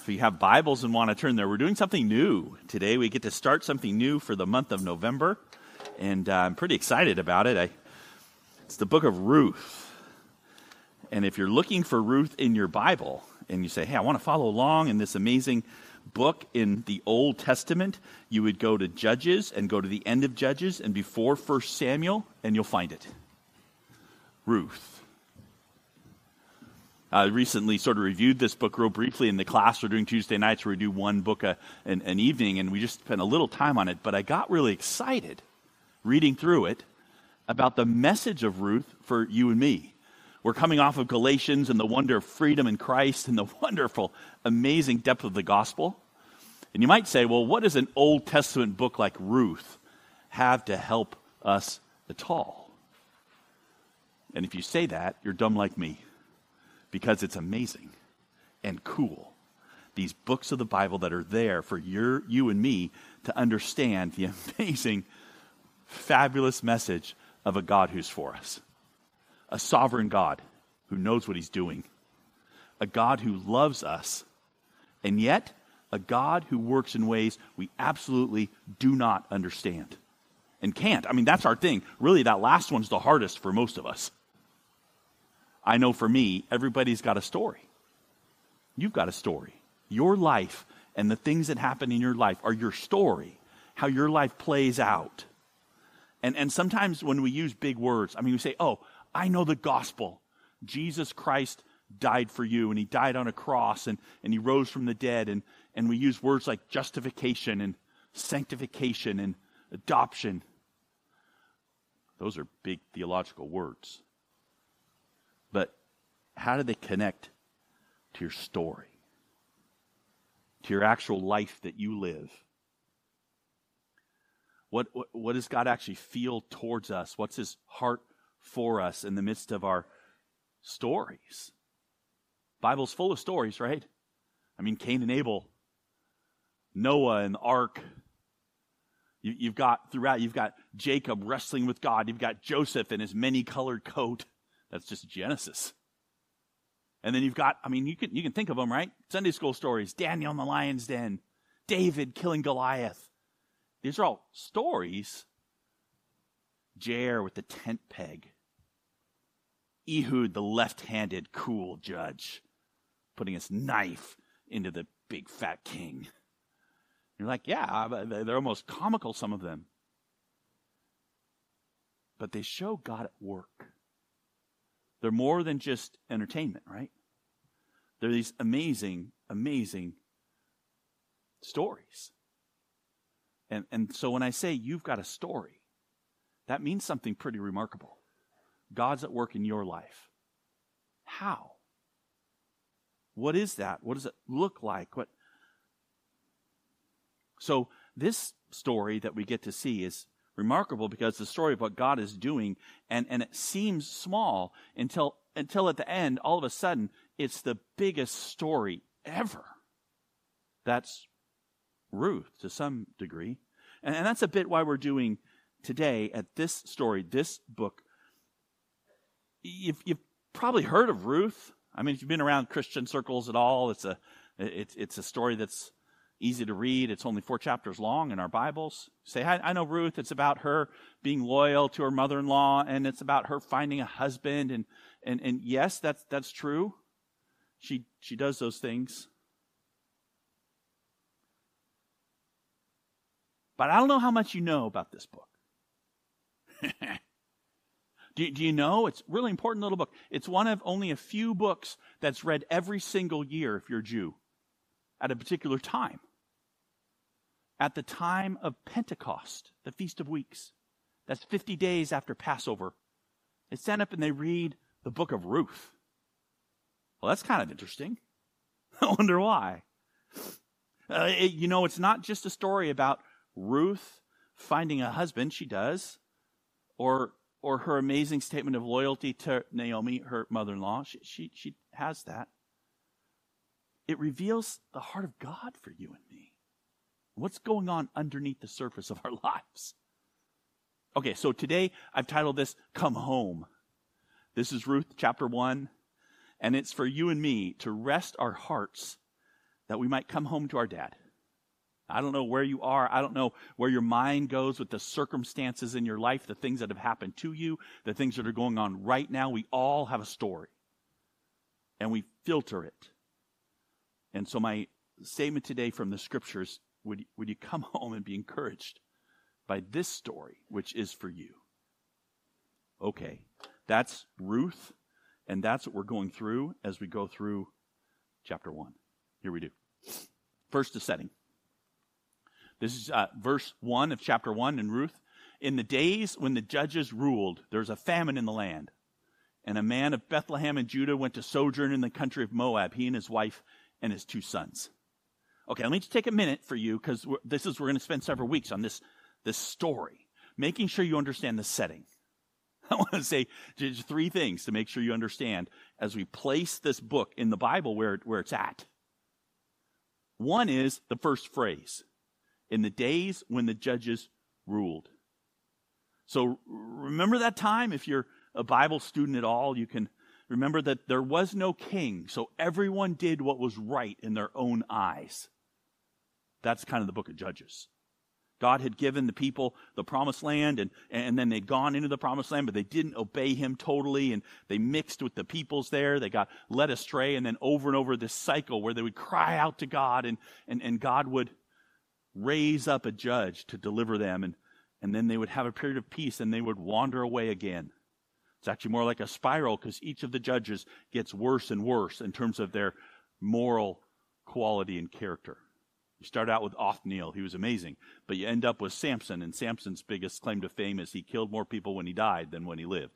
If you have Bibles and want to turn there, we're doing something new today. We get to start something new for the month of November, and I'm pretty excited about it. It's the book of Ruth. And if you're looking for Ruth in your Bible, and you say, hey, I want to follow along in this amazing book in the Old Testament, you would go to Judges and go to the end of Judges and before 1 Samuel, and you'll find it. Ruth. I recently sort of reviewed this book real briefly in the class we're doing Tuesday nights, where we do one book an evening, and we just spent a little time on it. But I got really excited reading through it about the message of Ruth for you and me. We're coming off of Galatians and the wonder of freedom in Christ and the wonderful, amazing depth of the gospel. And you might say, well, what does an Old Testament book like Ruth have to help us at all? And if you say that, you're dumb like me. Because it's amazing and cool. These books of the Bible that are there for you and me to understand the amazing, fabulous message of a God who's for us. A sovereign God who knows what he's doing. A God who loves us. And yet, a God who works in ways we absolutely do not understand. And can't. I mean, that's our thing. Really, that last one's the hardest for most of us. I know for me, everybody's got a story. You've got a story. Your life and the things that happen in your life are your story, how your life plays out. And sometimes when we use big words, I mean, we say, oh, I know the gospel. Jesus Christ died for you, and he died on a cross, and he rose from the dead. And we use words like justification and sanctification and adoption. Those are big theological words. But how do they connect to your story? To your actual life that you live? What does God actually feel towards us? What's his heart for us in the midst of our stories? Bible's full of stories, right? I mean, Cain and Abel, Noah and the ark. You've got Jacob wrestling with God. You've got Joseph in his many-colored coat. That's just Genesis. And then you've got, I mean, you can think of them, right? Sunday school stories. Daniel in the lion's den. David killing Goliath. These are all stories. Jair with the tent peg. Ehud, the left-handed cool judge, putting his knife into the big fat king. You're like, yeah, they're almost comical, some of them. But they show God at work. They're more than just entertainment, right? They're these amazing, amazing stories. And so when I say you've got a story, that means something pretty remarkable. God's at work in your life. How? What is that? What does it look like? So this story that we get to see is remarkable because it's the story of what God is doing, and it seems small until at the end, all of a sudden, it's the biggest story ever. That's Ruth, to some degree. And that's a bit why we're doing today at this story, this book. You've probably heard of Ruth. I mean, if you've been around Christian circles at all, it's a story that's easy to read. It's only 4 chapters long in our Bibles. Say, I know Ruth. It's about her being loyal to her mother-in-law, and it's about her finding a husband. And yes, that's true. She does those things. But I don't know how much you know about this book. Do you know? It's a really important little book. It's one of only a few books that's read every single year if you're a Jew at a particular time. At the time of Pentecost, the Feast of Weeks. That's 50 days after Passover. They stand up and they read the book of Ruth. Well, that's kind of interesting. I wonder why. It's not just a story about Ruth finding a husband. She does. Or her amazing statement of loyalty to Naomi, her mother-in-law. She has that. It reveals the heart of God for you and me. What's going on underneath the surface of our lives? Okay, so today I've titled this, Come Home. This is Ruth chapter 1, and it's for you and me to rest our hearts that we might come home to our dad. I don't know where you are. I don't know where your mind goes with the circumstances in your life, the things that have happened to you, the things that are going on right now. We all have a story, and we filter it. And so my statement today from the scriptures, would you come home and be encouraged by this story, which is for you? Okay, that's Ruth, and that's what we're going through as we go through chapter 1. Here we do. First, the setting. This is verse 1 of chapter 1 in Ruth. In the days when the judges ruled, there was a famine in the land. And a man of Bethlehem in Judah went to sojourn in the country of Moab, he and his wife and his 2 sons. Okay, let me just take a minute for you, because we're going to spend several weeks on this story, making sure you understand the setting. I want to say just 3 things to make sure you understand as we place this book in the Bible where it's at. One is the first phrase, in the days when the judges ruled. So remember that time. If you're a Bible student at all, you can remember that there was no king, so everyone did what was right in their own eyes. That's kind of the book of Judges. God had given the people the promised land, and then they'd gone into the promised land, but they didn't obey him totally, and they mixed with the peoples there. They got led astray, and then over this cycle where they would cry out to God, and God would raise up a judge to deliver them, and then they would have a period of peace, and they would wander away again. It's actually more like a spiral, because each of the judges gets worse and worse in terms of their moral quality and character. You start out with Othniel, he was amazing, but you end up with Samson, and Samson's biggest claim to fame is he killed more people when he died than when he lived.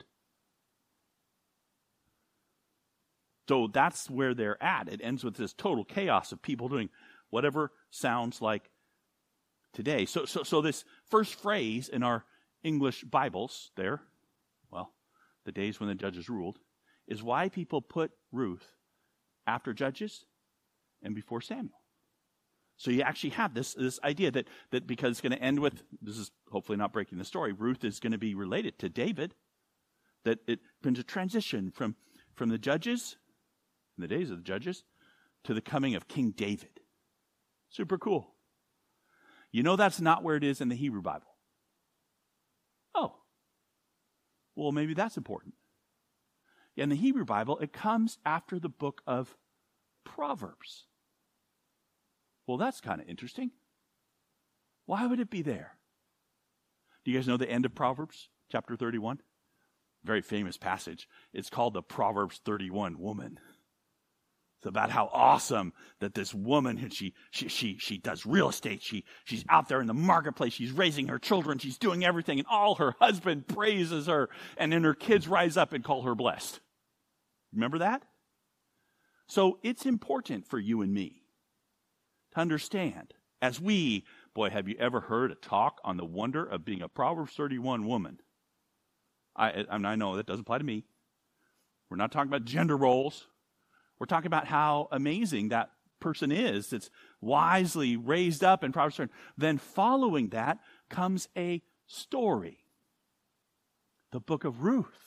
So that's where they're at. It ends with this total chaos of people doing whatever sounds like today. So this first phrase in our English Bibles there, well, the days when the judges ruled, is why people put Ruth after Judges and before Samuel. So you actually have this idea that because it's going to end with, this is hopefully not breaking the story, Ruth is going to be related to David, that it brings a transition from the judges, in the days of the judges, to the coming of King David. Super cool. You know that's not where it is in the Hebrew Bible. Oh. Well, maybe that's important. Yeah, in the Hebrew Bible, it comes after the book of Proverbs. Well, that's kind of interesting. Why would it be there? Do you guys know the end of Proverbs, chapter 31? Very famous passage. It's called the Proverbs 31 woman. It's about how awesome that this woman, she does real estate. She's out there in the marketplace. She's raising her children. She's doing everything. And all her husband praises her. And then her kids rise up and call her blessed. Remember that? So it's important for you and me to understand, as we, boy, have you ever heard a talk on the wonder of being a Proverbs 31 woman? I know that doesn't apply to me. We're not talking about gender roles. We're talking about how amazing that person is that's wisely raised up in Proverbs 31. Then following that comes a story, the book of Ruth.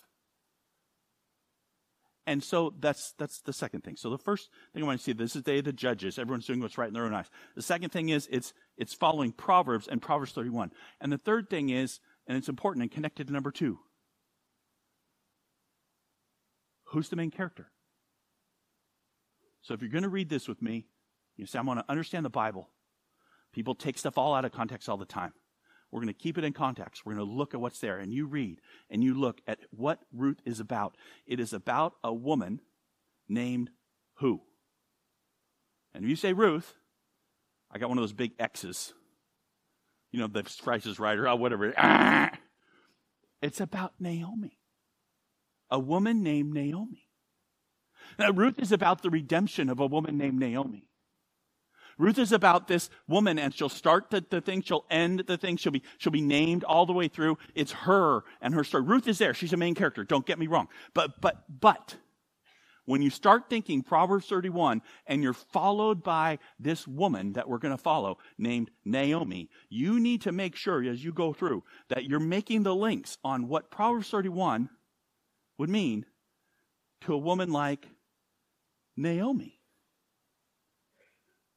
And so that's the second thing. So the first thing I want to see, this is the day of the judges. Everyone's doing what's right in their own eyes. The second thing is it's following Proverbs and Proverbs 31. And the third thing is, and it's important and connected to number 2, who's the main character? So if you're going to read this with me, you say, I want to understand the Bible. People take stuff all out of context all the time. We're going to keep it in context. We're going to look at what's there. And you read and you look at what Ruth is about. It is about a woman named who? And if you say Ruth, I got one of those big X's. You know, the Price is Right or whatever. It's about Naomi. A woman named Naomi. Now, Ruth is about the redemption of a woman named Naomi. Ruth is about this woman, and she'll start the thing, she'll end the thing, she'll be named all the way through. It's her and her story. Ruth is there. She's a main character. Don't get me wrong. But when you start thinking Proverbs 31 and you're followed by this woman that we're going to follow named Naomi, you need to make sure as you go through that you're making the links on what Proverbs 31 would mean to a woman like Naomi.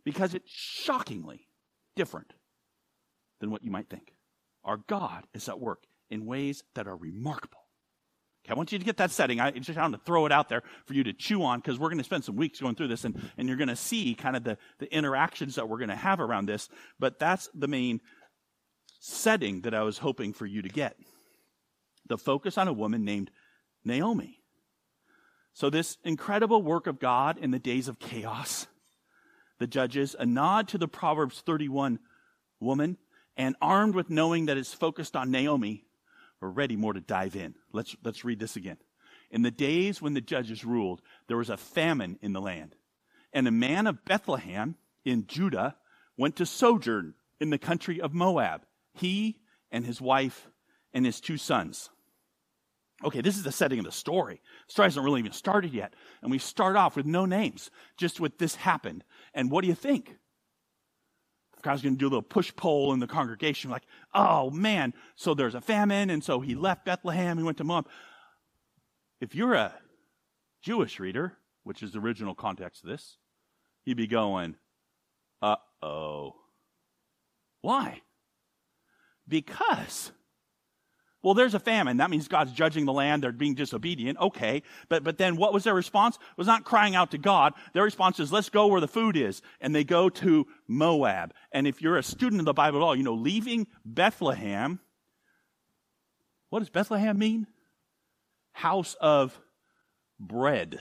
because it's shockingly different than what you might think. Our God is at work in ways that are remarkable. Okay, I want you to get that setting. I just want to throw it out there for you to chew on, because we're going to spend some weeks going through this, and you're going to see kind of the interactions that we're going to have around this. But that's the main setting that I was hoping for you to get. The focus on a woman named Naomi. So this incredible work of God in the days of chaos, the Judges, a nod to the Proverbs 31 woman, and armed with knowing that it's focused on Naomi, we're ready more to dive in. Let's read this again. In the days when the Judges ruled, there was a famine in the land. And a man of Bethlehem in Judah went to sojourn in the country of Moab, he and his wife and his 2 sons. Okay, this is the setting of the story. The story hasn't really even started yet. And we start off with no names, just with this happened. And what do you think? If God's going to do a little push-pull in the congregation, like, oh man, so there's a famine, and so he left Bethlehem, he went to Moab. If you're a Jewish reader, which is the original context of this, you'd be going, uh-oh. Why? Because, well, there's a famine. That means God's judging the land. They're being disobedient. Okay. But then what was their response? It was not crying out to God. Their response is, let's go where the food is. And they go to Moab. And if you're a student of the Bible at all, you know, leaving Bethlehem, what does Bethlehem mean? House of bread.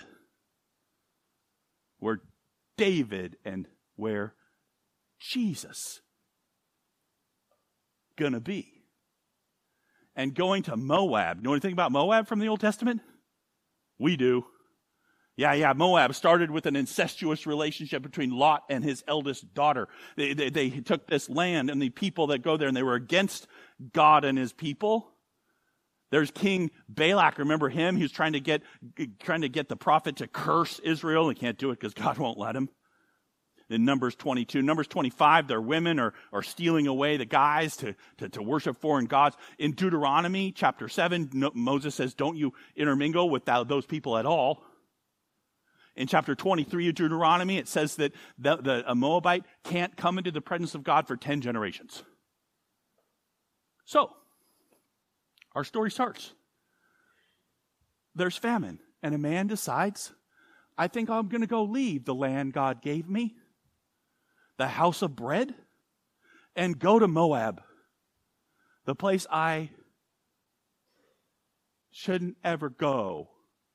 Where David and where Jesus gonna be. And going to Moab. You know anything about Moab from the Old Testament? We do. Yeah, Moab started with an incestuous relationship between Lot and his eldest daughter. They took this land and the people that go there, and they were against God and his people. There's King Balak. Remember him? He was trying to get the prophet to curse Israel. He can't do it because God won't let him. In Numbers 22. Numbers 25, their women are stealing away the guys to worship foreign gods. In Deuteronomy chapter 7, Moses says, don't you intermingle with those people at all. In chapter 23 of Deuteronomy, it says that a Moabite can't come into the presence of God for 10 generations. So, our story starts. There's famine, and a man decides, I think I'm going to go leave the land God gave me, the house of bread, and go to Moab, the place I shouldn't ever go.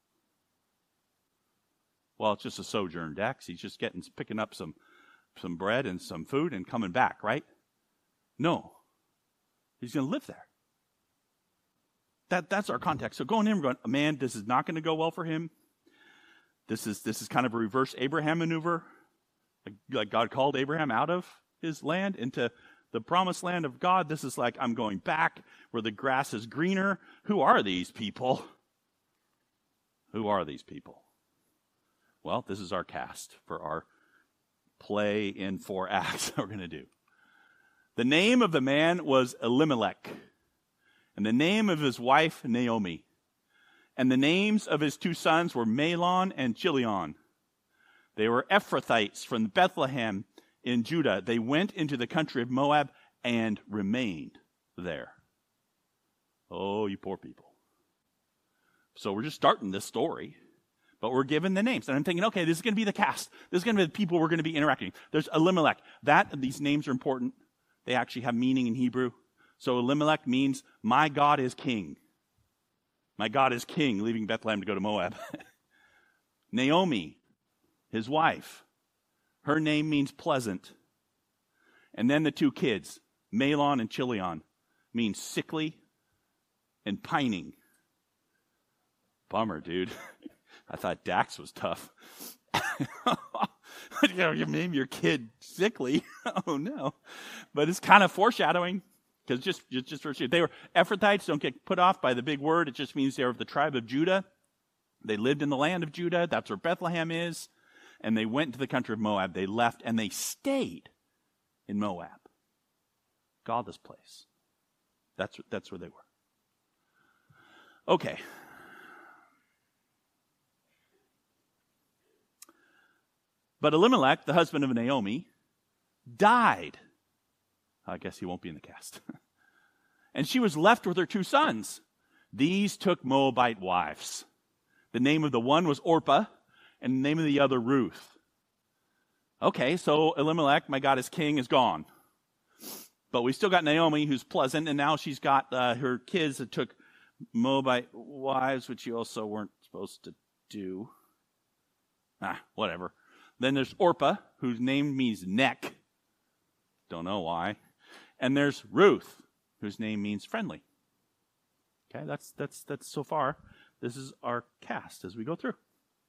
Well, it's just a sojourn, Dax. He's just picking up some bread and some food and coming back, right? No. He's going to live there. That's our context. So going in, we're going, man, this is not going to go well for him. This is kind of a reverse Abraham maneuver. Like God called Abraham out of his land into the promised land of God. This is like, I'm going back where the grass is greener. Who are these people? Who are these people? Well, this is our cast for our play in 4 acts that we're going to do. The name of the man was Elimelech, and the name of his wife, Naomi. And the names of his 2 sons were Mahlon and Chilion. They were Ephrathites from Bethlehem in Judah. They went into the country of Moab and remained there. Oh, you poor people. So we're just starting this story, but we're given the names. And I'm thinking, okay, this is going to be the cast. This is going to be the people we're going to be interacting. There's Elimelech. These names are important. They actually have meaning in Hebrew. So Elimelech means, my God is king. My God is king, leaving Bethlehem to go to Moab. Naomi, his wife, her name means pleasant. And then the 2 kids, Mahlon and Chilion, means sickly and pining. Bummer, dude. I thought Dax was tough. You name your kid sickly. Oh no. But it's kind of foreshadowing. Because just they were Ephrathites. Don't get put off by the big word. It just means they're of the tribe of Judah. They lived in the land of Judah. That's where Bethlehem is. And they went to the country of Moab. They left and they stayed in Moab. Godless place. That's where they were. Okay. But Elimelech, the husband of Naomi, died. I guess he won't be in the cast. And she was left with her 2 sons. These took Moabite wives. The name of the one was Orpah, and the name of the other Ruth. Okay, so Elimelech, my God is king, is gone. But we still got Naomi, who's pleasant, and now she's got her kids that took Moabite wives, which you also weren't supposed to do. Whatever. Then there's Orpah, whose name means neck. Don't know why. And there's Ruth, whose name means friendly. Okay, that's so far. This is our cast as we go through.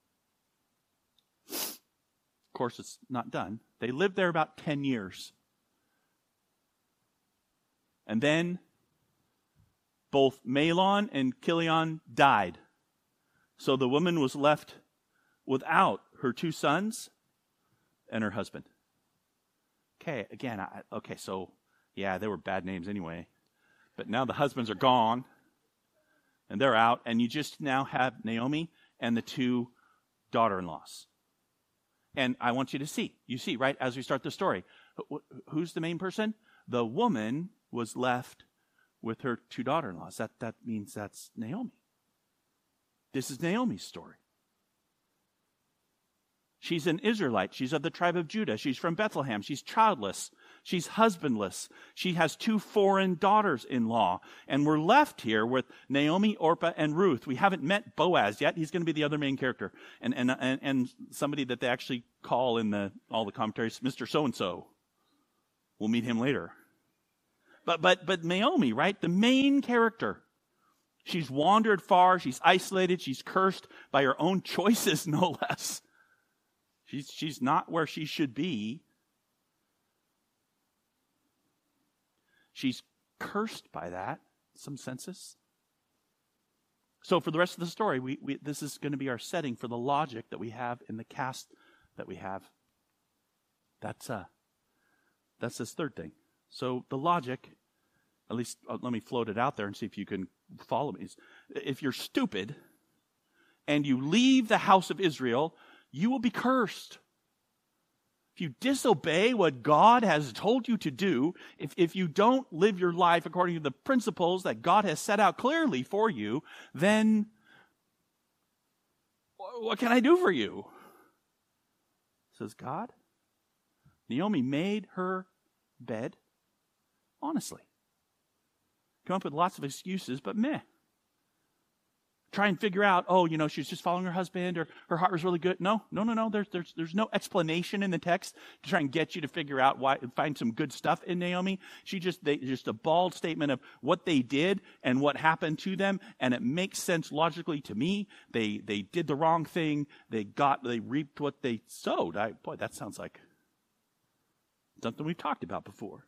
Of course, it's not done. They lived there about 10 years. And then both Mahlon and Chilion died. So the woman was left without her 2 sons and her husband. Okay, again, so yeah, they were bad names anyway. But now the husbands are gone, and they're out, and you just now have Naomi and the 2 daughter-in-laws. And I want you to see, right, as we start the story, who's the main person? The woman was left with her 2 daughter-in-laws. That means that's Naomi. This is Naomi's story. She's an Israelite. She's of the tribe of Judah. She's from Bethlehem. She's childless. She's husbandless. She has 2 foreign daughters-in-law. And we're left here with Naomi, Orpah, and Ruth. We haven't met Boaz yet. He's going to be the other main character. And somebody that they actually call in all the commentaries, Mr. So-and-so. We'll meet him later. But Naomi, right? The main character. She's wandered far. She's isolated. She's cursed by her own choices, no less. She's not where she should be. She's cursed by that, in some senses. So for the rest of the story, this is going to be our setting for the logic that we have in the cast that we have. That's this third thing. So the logic, at least let me float it out there and see if you can follow me. If you're stupid and you leave the house of Israel, you will be cursed. If you disobey what God has told you to do, if you don't live your life according to the principles that God has set out clearly for you, then what can I do for you? Says God. Naomi made her bed honestly. Come up with lots of excuses, but meh. Try and figure out, she's just following her husband, or her heart was really good. No. There's no explanation in the text to try and get you to figure out why, find some good stuff in Naomi. Just a bald statement of what they did and what happened to them, and it makes sense logically to me. They did the wrong thing. They reaped what they sowed. That sounds like something we've talked about before.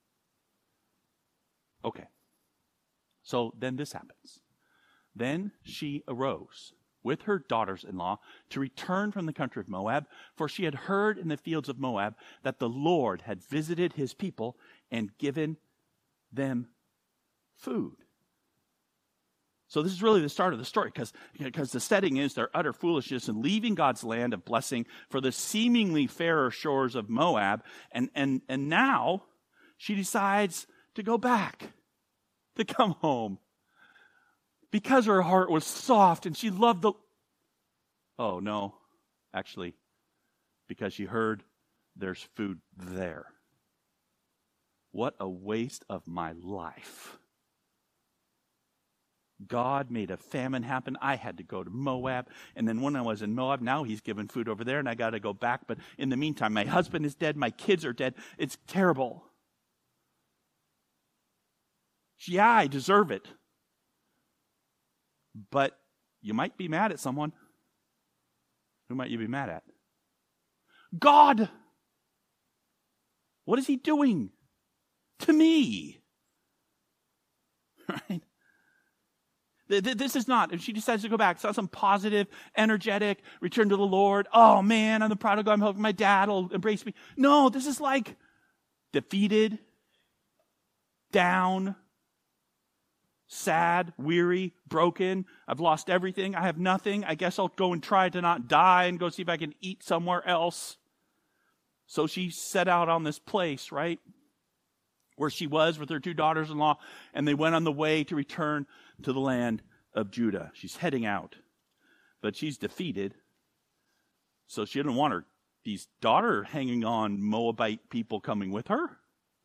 Okay. So then this happens. Then she arose with her daughters-in-law to return from the country of Moab, for she had heard in the fields of Moab that the Lord had visited his people and given them food. So this is really the start of the story, because the setting is their utter foolishness in leaving God's land of blessing for the seemingly fairer shores of Moab, and now she decides to go back, to come home. Because her heart was soft and she loved because she heard there's food there. What a waste of my life. God made a famine happen. I had to go to Moab. And then when I was in Moab, now he's given food over there and I got to go back. But in the meantime, my husband is dead. My kids are dead. It's terrible. Yeah, I deserve it. But you might be mad at someone. Who might you be mad at? God! What is he doing to me? Right? This is not, if she decides to go back, it's not some positive, energetic, return to the Lord. Oh man, I'm the prodigal, I'm hoping my dad will embrace me. No, this is like defeated, down, sad, weary, broken. I've lost everything. I have nothing. I guess I'll go and try to not die and go see if I can eat somewhere else. So she set out on this place, right, where she was with her 2 daughters-in-law, and they went on the way to return to the land of Judah. She's heading out, but she's defeated. So she didn't want these daughter hanging on Moabite people coming with her.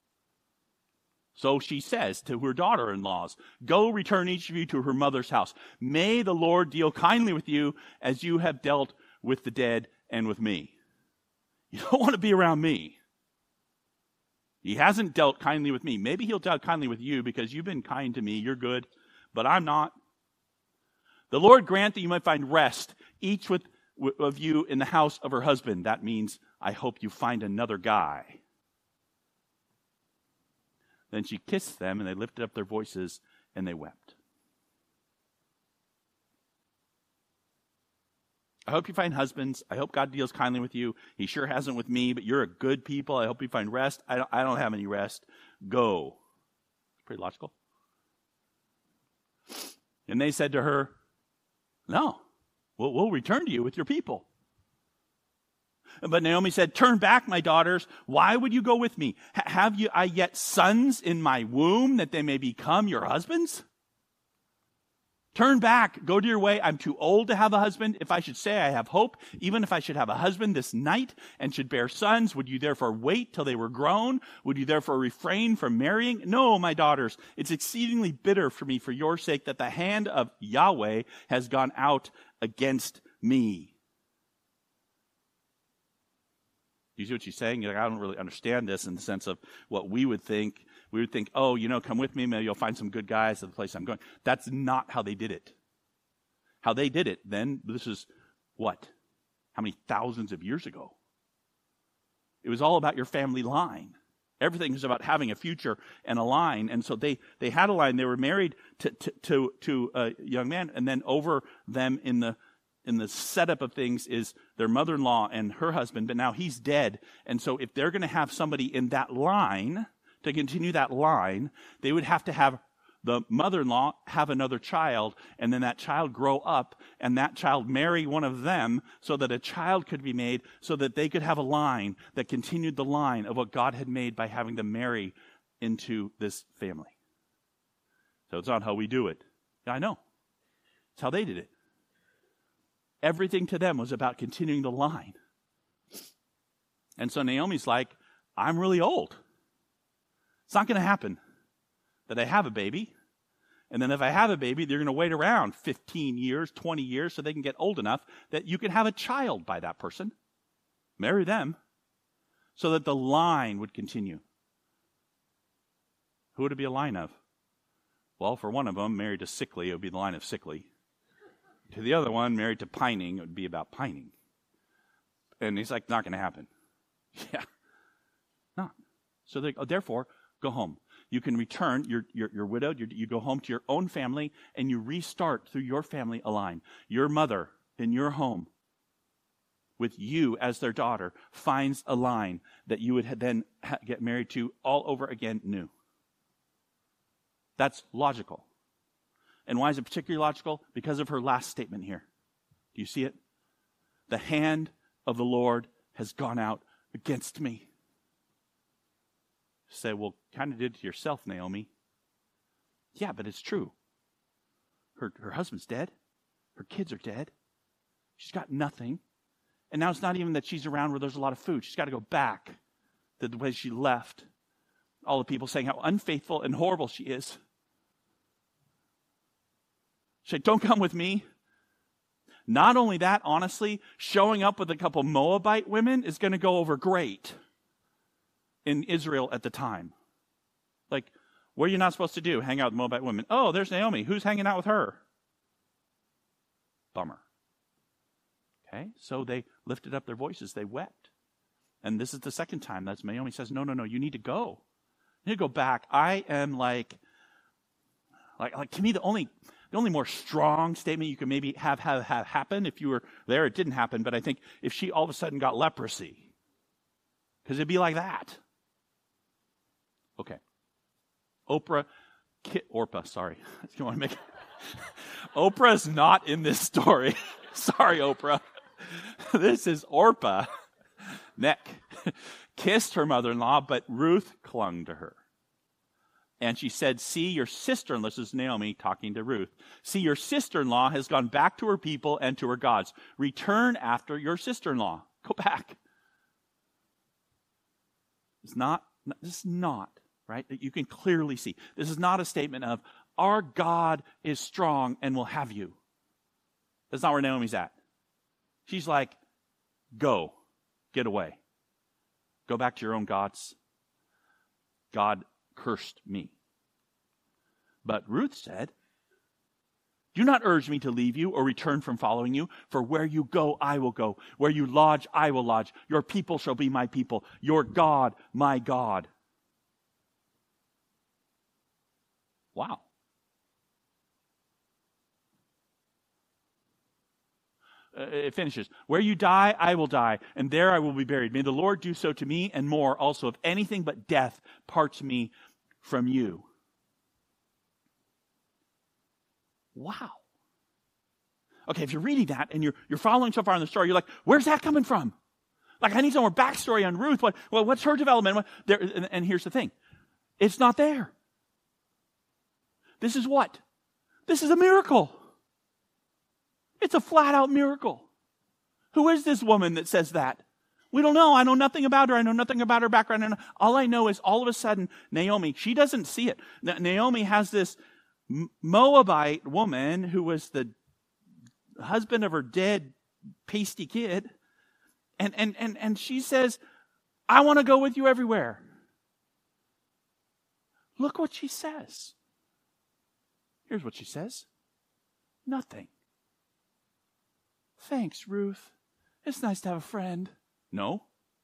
So she says to her daughter-in-laws, "Go, return each of you to her mother's house. May the Lord deal kindly with you as you have dealt with the dead and with me." You don't want to be around me. He hasn't dealt kindly with me. Maybe he'll deal kindly with you because you've been kind to me. You're good, but I'm not. The Lord grant that you might find rest, each of you in the house of her husband. That means, I hope you find another guy. Then she kissed them, and they lifted up their voices, and they wept. I hope you find husbands. I hope God deals kindly with you. He sure hasn't with me, but you're a good people. I hope you find rest. I don't have any rest. Go. Pretty logical. And they said to her, "No, we'll return to you with your people." But Naomi said, "Turn back, my daughters. Why would you go with me? Have I yet sons in my womb that they may become your husbands? Turn back, go to your way. I'm too old to have a husband. If I should say I have hope, even if I should have a husband this night and should bear sons, would you therefore wait till they were grown? Would you therefore refrain from marrying? No, my daughters, it's exceedingly bitter for me for your sake that the hand of Yahweh has gone out against me." You see what she's saying? You're like, I don't really understand this in the sense of what we would think. We would think, oh, come with me. Maybe you'll find some good guys at the place I'm going. That's not how they did it. How they did it then, this is what? How many thousands of years ago? It was all about your family line. Everything is about having a future and a line. And so they had a line. They were married to a young man. And then over them in the setup of things is their mother-in-law and her husband, but now he's dead. And so if they're going to have somebody in that line, to continue that line, they would have to have the mother-in-law have another child, and then that child grow up, and that child marry one of them so that a child could be made, so that they could have a line that continued the line of what God had made by having them marry into this family. So it's not how we do it. Yeah, I know. It's how they did it. Everything to them was about continuing the line. And so Naomi's like, I'm really old. It's not going to happen that I have a baby. And then if I have a baby, they're going to wait around 15 years, 20 years so they can get old enough that you can have a child by that person. Marry them so that the line would continue. Who would it be a line of? Well, for one of them, married to Sickly, it would be the line of Sickly. To the other one, married to Pining, it would be about pining. And he's like, not going to happen. Yeah, not. So therefore, go home. You can return, you're widowed, you go home to your own family, and you restart through your family a line. Your mother in your home, with you as their daughter, finds a line that you would then get married to all over again new. That's logical. And why is it particularly logical? Because of her last statement here. Do you see it? The hand of the Lord has gone out against me. Say, well, kind of did it to yourself, Naomi. Yeah, but it's true. Her husband's dead. Her kids are dead. She's got nothing. And now it's not even that she's around where there's a lot of food. She's got to go back to the way she left. All the people saying how unfaithful and horrible she is. She said, don't come with me. Not only that, honestly, showing up with a couple Moabite women is going to go over great in Israel at the time. Like, what are you not supposed to do? Hang out with Moabite women. Oh, there's Naomi. Who's hanging out with her? Bummer. Okay, so they lifted up their voices. They wept. And this is the second time. That's Naomi says, no, you need to go. You need to go back. I am like to me, the only more strong statement you could maybe have happen if you were there, it didn't happen, but I think if she all of a sudden got leprosy, because it'd be like that. Okay. Orpah, sorry. You want to make Oprah's not in this story. Sorry, Oprah. This is Orpah. neck, kissed her mother-in-law, but Ruth clung to her. And she said, see, your sister-in-law, this is Naomi talking to Ruth, see, your sister-in-law has gone back to her people and to her gods. Return after your sister-in-law. Go back. This is not, right? You can clearly see. This is not a statement of, our God is strong and will have you. That's not where Naomi's at. She's like, go, get away. Go back to your own gods. God cursed me. But Ruth said, do not urge me to leave you or return from following you, for where you go, I will go. Where you lodge, I will lodge. Your people shall be my people. Your God, my God. Wow. It finishes. Where you die, I will die, and there I will be buried. May the Lord do so to me and more also, if anything but death parts me from you. Wow. Okay, if you're reading that and you're following so far in the story, you're like, where's that coming from? Like, I need some more backstory on Ruth. What's her development? And here's the thing. It's not there. This is what? This is a miracle. It's a flat-out miracle. Who is this woman that says that? We don't know. I know nothing about her. I know nothing about her background. All I know is all of a sudden, Naomi, she doesn't see it. Naomi has this Moabite woman who was the husband of her dead, pasty kid. And she says, I want to go with you everywhere. Look what she says. Here's what she says. Nothing. Thanks, Ruth. It's nice to have a friend. No.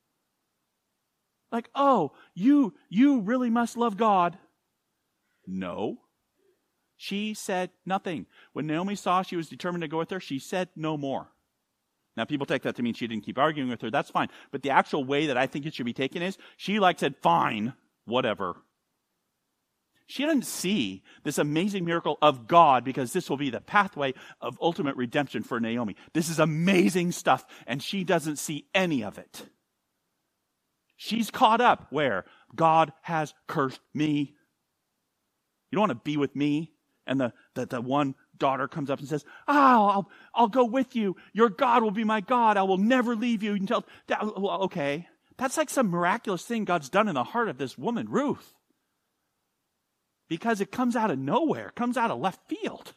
Like, oh, you really must love God. No. She said nothing. When Naomi saw she was determined to go with her, she said no more. Now, people take that to mean she didn't keep arguing with her. That's fine. But the actual way that I think it should be taken is she said, fine, whatever. She doesn't see this amazing miracle of God because this will be the pathway of ultimate redemption for Naomi. This is amazing stuff, and she doesn't see any of it. She's caught up where God has cursed me. You don't want to be with me? And the one daughter comes up and says, I'll go with you. Your God will be my God. I will never leave you until... Well, okay. That's like some miraculous thing God's done in the heart of this woman, Ruth. Because it comes out of nowhere, comes out of left field.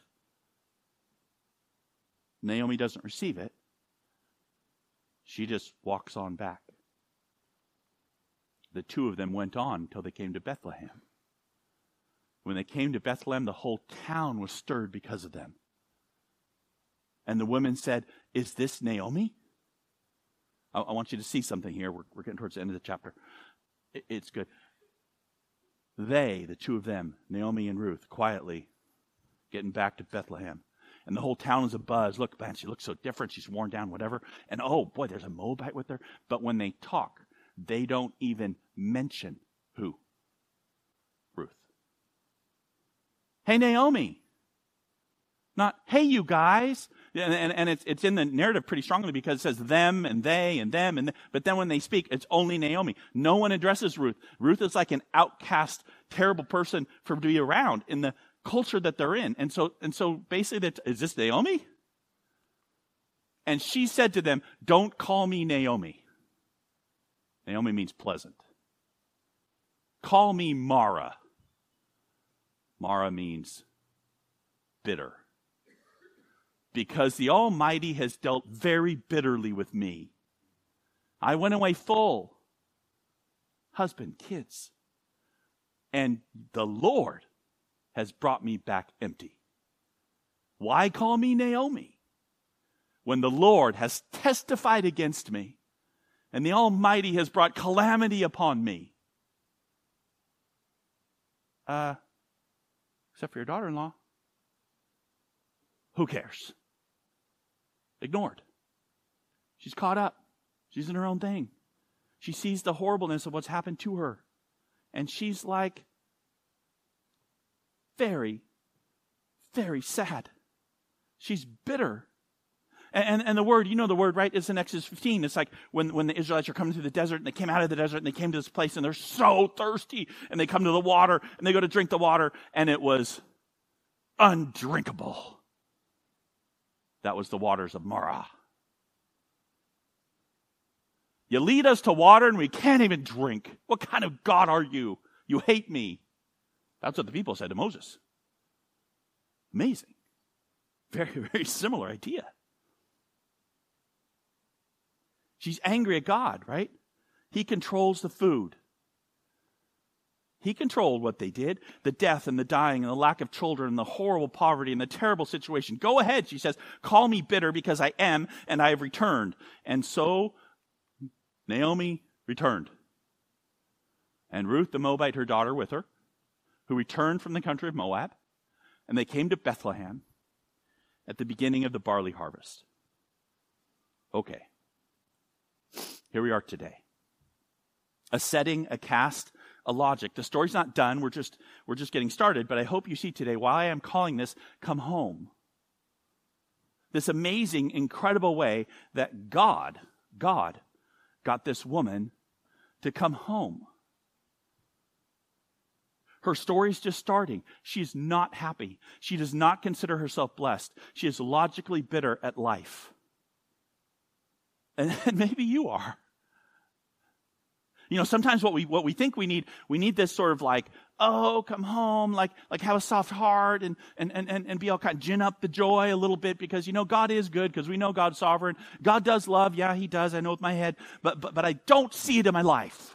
Naomi doesn't receive it. She just walks on back. The two of them went on until they came to Bethlehem. When they came to Bethlehem, the whole town was stirred because of them. And the women said, is this Naomi? I want you to see something here. We're getting towards the end of the chapter. It's good. They, the two of them, Naomi and Ruth, quietly getting back to Bethlehem. And the whole town is abuzz. Look, man, she looks so different. She's worn down, whatever. And oh, boy, there's a Moabite with her. But when they talk, they don't even mention who? Ruth. Hey, Naomi. Not, hey, you guys. And it's in the narrative pretty strongly because it says them and they and them. But then when they speak, it's only Naomi. No one addresses Ruth. Ruth is like an outcast, terrible person to be around in the culture that they're in. And so basically, is this Naomi? And she said to them, don't call me Naomi. Naomi means pleasant. Call me Mara. Mara means bitter. Because the Almighty has dealt very bitterly with me. I went away full. Husband, kids. And the Lord has brought me back empty. Why call me Naomi? When the Lord has testified against me, and the Almighty has brought calamity upon me. Except for your daughter-in-law. Who cares? Ignored. She's caught up. She's in her own thing. She sees the horribleness of what's happened to her. And she's like, very, very sad. She's bitter. And the word, you know the word, right? It's in Exodus 15. It's like when the Israelites are coming through the desert, and they came out of the desert, and they came to this place, and they're so thirsty, and they come to the water, and they go to drink the water, and it was undrinkable. That was the waters of Marah. You lead us to water, and we can't even drink. What kind of God are you? You hate me. That's what the people said to Moses. Amazing. Very, very similar idea. She's angry at God, right? He controls the food. He controlled what they did, the death and the dying and the lack of children and the horrible poverty and the terrible situation. Go ahead, she says, call me bitter because I am and I have returned. And so Naomi returned. And Ruth the Moabite, her daughter, with her, who returned from the country of Moab. And they came to Bethlehem at the beginning of the barley harvest. Okay. Here we are today. A setting, a cast, a logic. The story's not done. We're just getting started. But I hope you see today why I am calling this Come Home. This amazing, incredible way that God got this woman to come home. Her story's just starting. She's not happy. She does not consider herself blessed. She is logically bitter at life. And maybe you are. You know, sometimes what we think we need this sort of like, oh, come home, like have a soft heart and be all kind of gin up the joy a little bit because, you know, God is good because we know God's sovereign. God does love. Yeah, he does. I know with my head, but I don't see it in my life.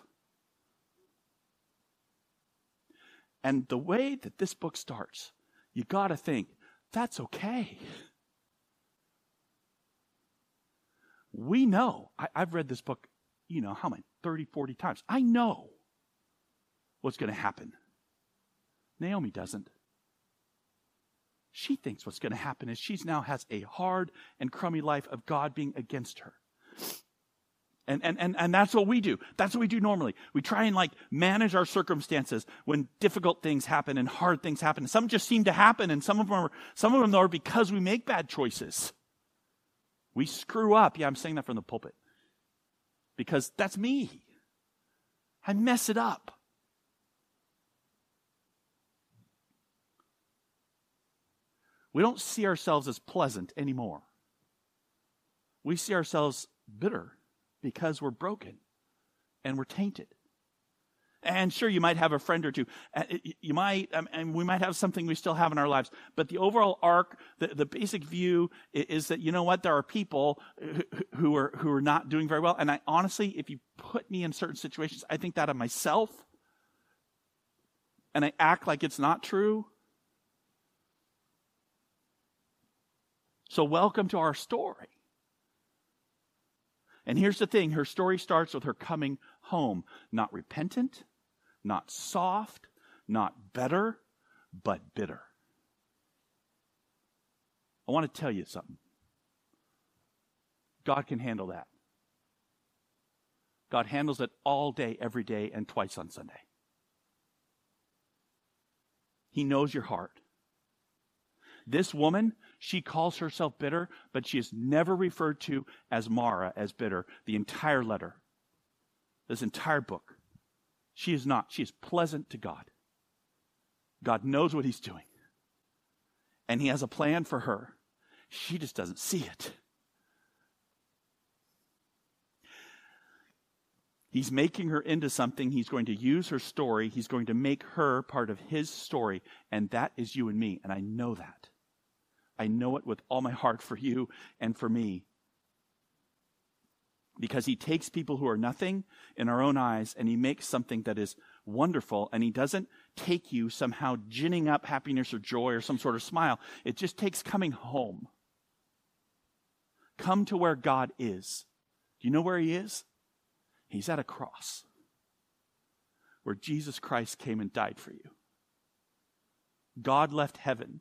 And the way that this book starts, you got to think, that's okay. We know. I've read this book, you know, how many? 30, 40 times. I know what's going to happen. Naomi doesn't. She thinks what's going to happen is she now has a hard and crummy life of God being against her. And that's what we do. That's what we do normally. We try and like manage our circumstances when difficult things happen and hard things happen. Some just seem to happen, and some of them are because we make bad choices. We screw up. Yeah, I'm saying that from the pulpit. Because that's me. I mess it up. We don't see ourselves as pleasant anymore. We see ourselves bitter because we're broken and we're tainted. And sure, you might have a friend or two. You might, and we might have something we still have in our lives. But the overall arc, the basic view is that, you know what, there are people who are not doing very well. And I honestly, if you put me in certain situations, I think that of myself. And I act like it's not true. So welcome to our story. And here's the thing, her story starts with her coming home. Not repentant, not soft, not better, but bitter. I want to tell you something. God can handle that. God handles it all day, every day, and twice on Sunday. He knows your heart. This woman, she calls herself bitter, but she is never referred to as Mara, as bitter, the entire letter. This entire book. She is not. She is pleasant to God. God knows what he's doing. And he has a plan for her. She just doesn't see it. He's making her into something. He's going to use her story. He's going to make her part of his story. And that is you and me. And I know that. I know it with all my heart for you and for me. Because he takes people who are nothing in our own eyes and he makes something that is wonderful. And he doesn't take you somehow ginning up happiness or joy or some sort of smile. It just takes coming home. Come to where God is. Do you know where he is? He's at a cross where Jesus Christ came and died for you. God left heaven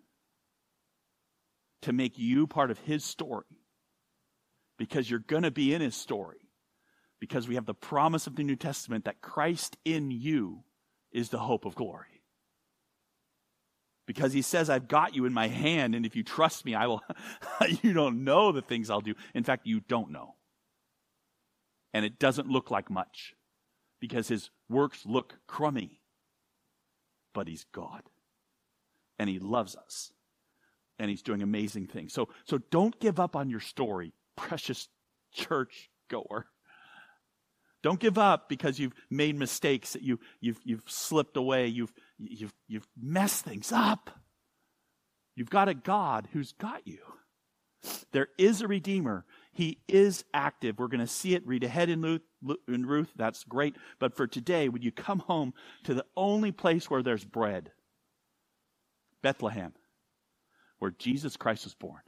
to make you part of his story because you're going to be in his story because we have the promise of the New Testament that Christ in you is the hope of glory. Because he says, I've got you in my hand, and if you trust me, I will. You don't know the things I'll do. In fact, you don't know. And it doesn't look like much, because his works look crummy. But he's God. And he loves us. And he's doing amazing things. So don't give up on your story, precious church goer. Don't give up because you've made mistakes, that you've slipped away, you've messed things up. You've got a God who's got you. There is a Redeemer. He is active. We're going to see it. Read ahead in Ruth. That's great. But for today, would you come home to the only place where there's bread? Bethlehem, where Jesus Christ was born.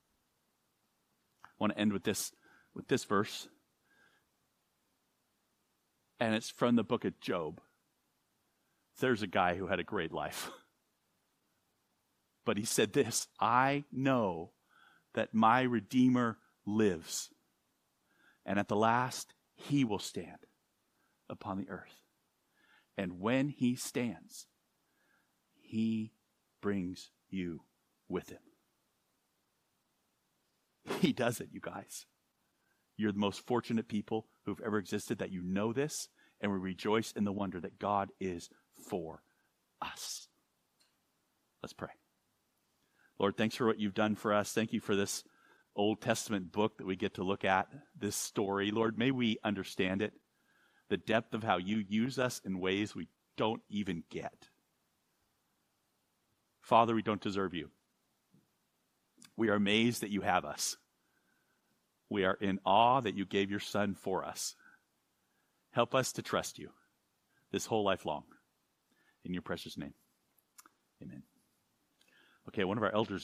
I want to end with this verse. And it's from the book of Job. There's a guy who had a great life. But he said this, I know that my Redeemer lives. And at the last, he will stand upon the earth. And when he stands, he brings you with him. He does it, you guys. You're the most fortunate people who've ever existed, that you know this, and we rejoice in the wonder that God is for us. Let's pray. Lord, thanks for what you've done for us. Thank you for this Old Testament book that we get to look at, this story. Lord, may we understand it, the depth of how you use us in ways we don't even get. Father, we don't deserve you. We are amazed that you have us. We are in awe that you gave your Son for us. Help us to trust you this whole life long. In your precious name, amen. Okay, one of our elders